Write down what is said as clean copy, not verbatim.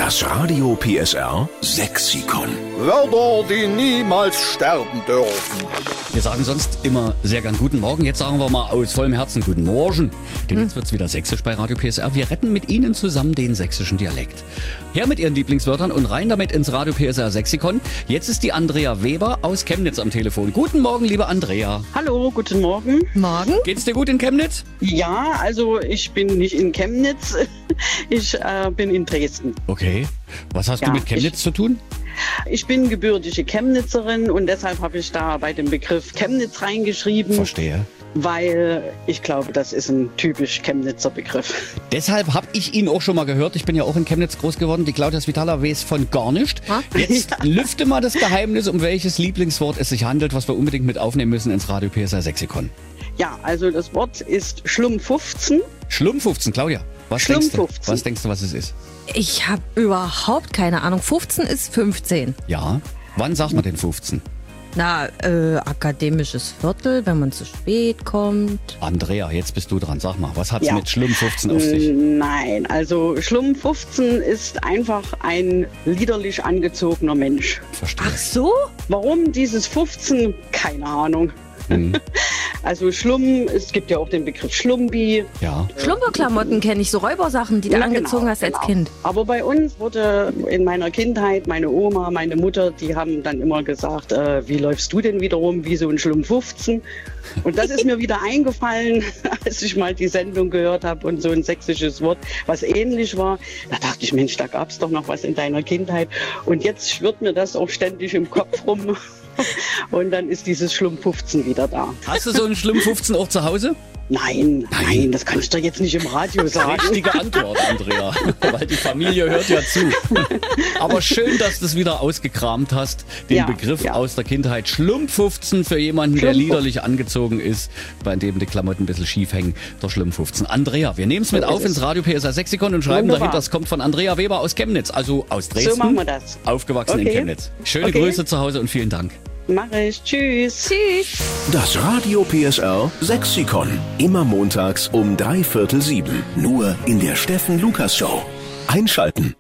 Das Radio PSR Sexikon. Wörter, die niemals sterben dürfen. Wir sagen sonst immer sehr gern guten Morgen. Jetzt sagen wir mal aus vollem Herzen guten Morgen. Denn jetzt wird's wieder sächsisch bei Radio PSR. Wir retten mit Ihnen zusammen den sächsischen Dialekt. Her mit Ihren Lieblingswörtern und rein damit ins Radio PSR Sexikon. Jetzt ist die Andrea Weber aus Chemnitz am Telefon. Guten Morgen, liebe Andrea. Hallo, guten Morgen. Morgen. Geht's dir gut in Chemnitz? Ja, also ich bin nicht in Chemnitz, ich bin in Dresden. Okay. Was hast du mit Chemnitz zu tun? Ich bin gebürtige Chemnitzerin und deshalb habe ich da bei dem Begriff Chemnitz reingeschrieben. Verstehe. Weil ich glaube, das ist ein typisch Chemnitzer Begriff. Deshalb habe ich ihn auch schon mal gehört. Ich bin ja auch in Chemnitz groß geworden. Die Claudia Svitala weiß von gar nicht. Jetzt lüfte mal das Geheimnis, um welches Lieblingswort es sich handelt, was wir unbedingt mit aufnehmen müssen ins Radio PSR Sexikon. Ja, also das Wort ist Schlumpfufzen. Schlumpfufzen, Claudia. Was denkst du, was es ist? Ich habe überhaupt keine Ahnung. 15 ist 15. Ja. Wann sagt man denn 15? Na, akademisches Viertel, wenn man zu spät kommt. Andrea, jetzt bist du dran. Sag mal, was hat's mit Schlumpfufzen auf sich? Nein, also Schlumpfufzen ist einfach ein liederlich angezogener Mensch. Verstehe. Ach so? Warum dieses 15? Keine Ahnung. Also es gibt ja auch den Begriff Schlumbi. Ja. Schlumperklamotten kenne ich, so Räubersachen, die du angezogen hast als Kind. Aber bei uns wurde in meiner Kindheit, meine Oma, meine Mutter, die haben dann immer gesagt, wie läufst du denn wieder rum, wie so ein Schlumpfufzen? Und das ist mir wieder eingefallen, als ich mal die Sendung gehört habe und so ein sächsisches Wort, was ähnlich war. Da dachte ich, Mensch, da gab es doch noch was in deiner Kindheit. Und jetzt schwirrt mir das auch ständig im Kopf rum. Und dann ist dieses Schlumpfufzen wieder da. Hast du so einen Schlumpfufzen auch zu Hause? Nein, das kann ich doch jetzt nicht im Radio sagen. Richtige Antwort, Andrea, weil die Familie hört ja zu. Aber schön, dass du es wieder ausgekramt hast, den Begriff aus der Kindheit. Schlumpfufzen für jemanden, der liederlich angezogen ist, bei dem die Klamotten ein bisschen schief hängen. Der Schlumpfufzen. Andrea, wir nehmen es mit auf ins Radio PSR Sexikon und schreiben dahinter, das kommt von Andrea Weber aus Chemnitz, also aus Dresden. So machen wir das. Aufgewachsen in Chemnitz. Schöne Grüße zu Hause und vielen Dank. Mach ich. Tschüss. Tschüss. Das Radio PSR Sexikon. Immer montags um 6:45. Nur in der Steffen Lukas Show. Einschalten.